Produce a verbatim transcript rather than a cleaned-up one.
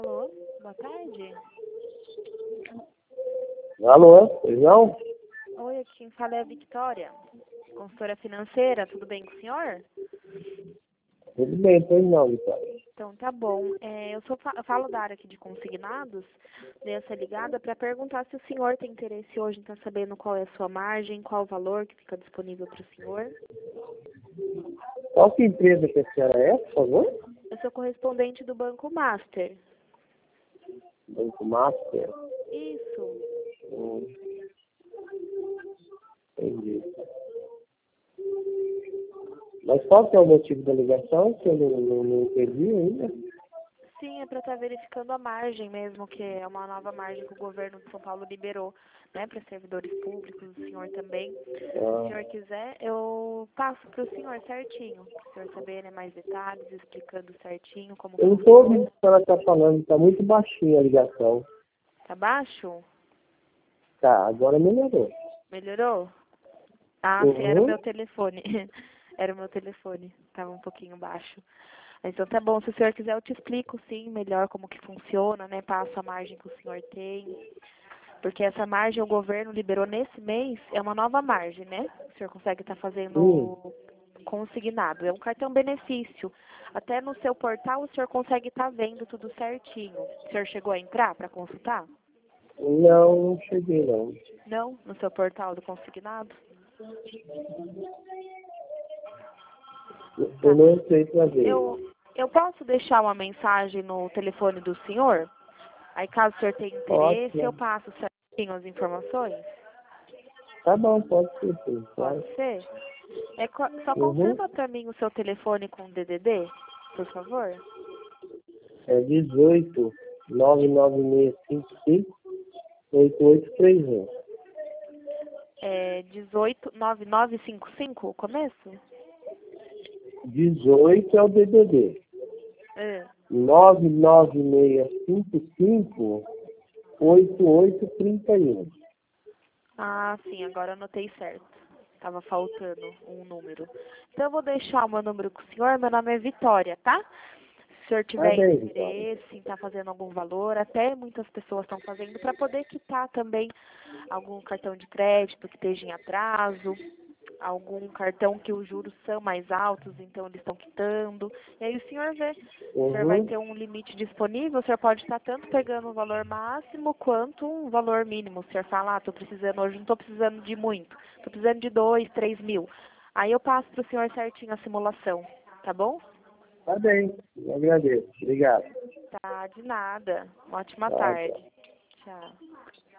Alô, boa tarde. Alô, Feijão? Oi, aqui quem fala é a Victoria, consultora financeira, tudo bem com o senhor? Tudo bem, pois não, Vitória. Então tá bom. É, eu, sou, eu falo da área aqui de consignados, dei essa ligada para perguntar se o senhor tem interesse hoje em estar sabendo qual é a sua margem, qual o valor que fica disponível para o senhor. Qual que empresa que a senhora é, por favor? Eu sou correspondente do Banco Master. Banco Master. Isso. Hum, entendi. Mas qual que é o motivo da ligação, que eu não, não, não entendi ainda? Sim, é para estar verificando a margem mesmo, que é uma nova margem que o governo de São Paulo liberou, né, para servidores públicos, o senhor também. Se o Ah, senhor quiser, eu passo para o senhor certinho, para o senhor saber, né, mais detalhes, explicando certinho como eu não estou ouvindo funciona. o que a senhora está falando, está muito baixinha a ligação. Tá baixo? Tá, agora melhorou. Melhorou? Ah, sim, era o Uhum. meu telefone. Era o meu telefone, estava um pouquinho baixo. Então tá bom, se o senhor quiser eu te explico sim melhor como que funciona, né? Passo a margem que o senhor tem. Porque essa margem o governo liberou nesse mês, é uma nova margem, né? O senhor consegue estar Sim. fazendo consignado. É um cartão benefício. Até no seu portal o senhor consegue estar vendo tudo certinho. O senhor chegou a entrar para consultar? Não, não cheguei não. Não? No seu portal do consignado? Eu não entrei para ver. Eu, eu posso deixar uma mensagem no telefone do senhor? Aí caso o senhor tenha interesse, eu Ótimo. passo certinho as informações? Tá bom, pode ser, sim, Pode claro. ser? É, co- só Uhum. confirma para mim o seu telefone com D D D, por favor. É dezoito, nove nove seis cinco cinco, oito oito três um. É dezoito nove nove cinco cinco, o começo? dezoito é o D D D. É. nove nove seis cinco cinco, oito oito três um. Ah, sim, agora eu anotei certo. Tava faltando um número. Então eu vou deixar o meu número com o senhor. Meu nome é Vitória, tá? Se o senhor Tá tiver bem, Vitória. interesse em estar fazendo algum valor, até muitas pessoas estão fazendo para poder quitar também algum cartão de crédito que esteja em atraso, algum cartão que os juros são mais altos, então eles estão quitando. E aí o senhor vê, o senhor vai Uhum. ter um limite disponível, o senhor pode estar tanto pegando o valor máximo quanto um valor mínimo. O senhor fala, ah, estou precisando hoje, não estou precisando de muito, estou precisando de dois, três mil. Aí eu passo para o senhor certinho a simulação, tá bom? Tá bem, eu agradeço. Obrigado. Tá, de nada. Uma ótima Tchau, tchau. tarde. Tchau.